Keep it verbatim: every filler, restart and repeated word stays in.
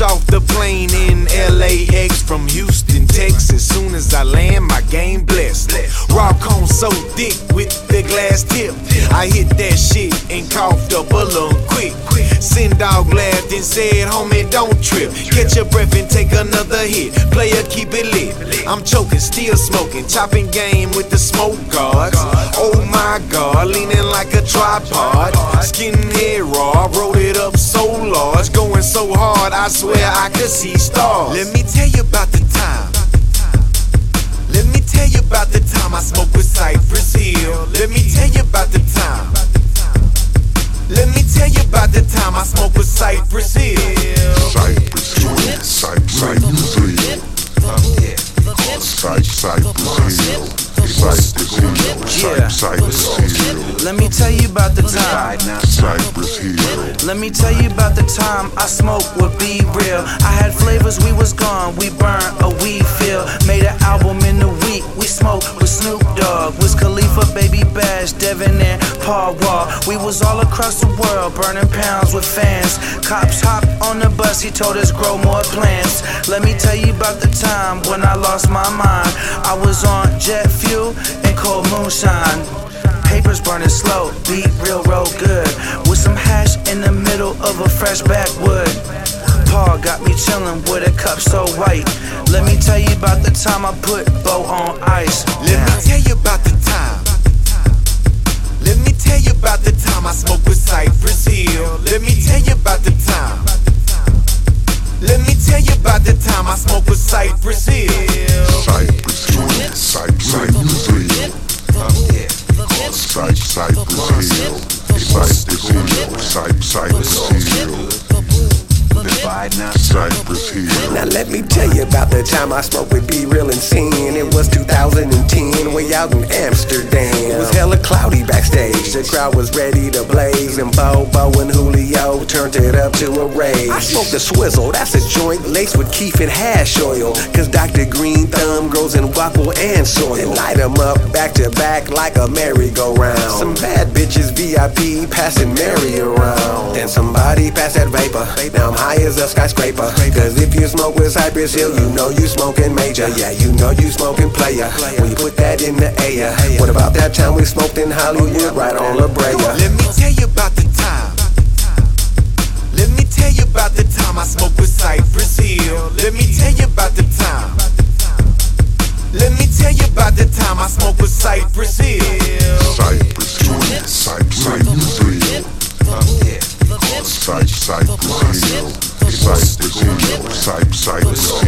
off the plane in L A X from Houston, Texas. Soon as I land, my game blessed. Raw cone so thick with the glass tip. I hit that shit and coughed up a little quick. Send dog laughed and said, homie, don't trip. Catch your breath and take another hit. Player, keep it lit. I'm choking, still smoking, chopping game with the smoke guards. Oh my God, leaning like a tripod. Skinhead raw, rolled it up so large, going so hard, I swear I could see stars. Let me tell you about the time. Let me tell you about the time I smoked with Cypress Hill. Let me tell you about the time. Let me tell you about the time I smoked with Cypress Hill. Cypress Hill, Cypress Hill, Cypress Hill, Cypress Hill, Cypress Hill. Let me tell you about the time. Cypress Hill. Let me tell you about the time I smoked with Be Real. I had flavors, we was gone, we burned a weed field. Made an album in a week, we smoked with Snoop Dogg, Wiz Khalifa, Baby Bash, Devin and Paul Wall. We was all across the world, burning pounds with fans. Cops hopped on the bus, he told us grow more plants. Let me tell you about the time when I lost my mind. I was on jet fuel and cold moonshine. Papers burning slow, beat real, roll good, with some hash in the middle of a fresh backwood. Paul got me chillin' with a cup so white. Let me tell you about the time I put Bo on ice. Let me tell you about the time. Let me tell you about the time I smoked with Cypress Hill. Let me tell you about the time. Let me tell you about the time I smoked with Cypress Hill. Cypress Hill, Cypress Hill. Cypress Hill, Cypress Hill, Cypress Hill. Cypress Hill. Now let me tell you about the time I smoked with Be Real and Scene. It was two thousand ten, way out in Amsterdam. It was hella cloudy backstage, the crowd was ready to blaze, and Bobo and Julio turned it up to a rage. I smoked a swizzle, that's a joint laced with keef and hash oil, cause Doctor Green Thumb grows in guapo and soil. And light them up back to back like a merry-go-round. Some bad bitches V I P passing Mary around. Then somebody passed that vapor, now I'm high as a skyscraper. Cause if you smoke with Cypress Hill, you know you smoking major. Yeah, you know you smoking player when you put that in the air. What about that time we smoked in Hollywood right on La Brea? Let me tell you about the time. Let me tell you about the time I smoked with Cypress Hill. Let me tell you about the time. Let me tell you about the time I smoked with Cypress Hill. Cypress Hill, Cypress Hill. Cypress Hill, Cypress Hill, Cypress Hill.